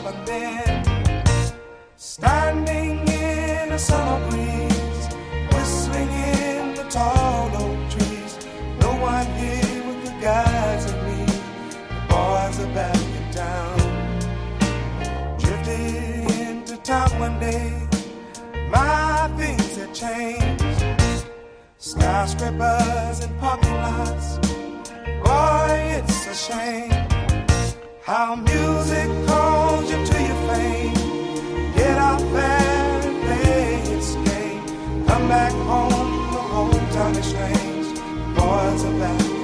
but then standing in a summer breeze, whistling in the tall oak trees. No one here with the guys and me. The boys are back in town. Drifted into town one day. My things had changed. Skyscrapers and parking lots. Boy, it's a shame how music calls you to your fame. Get out there and play its game. Come back home, the hometown is strange. Boys are back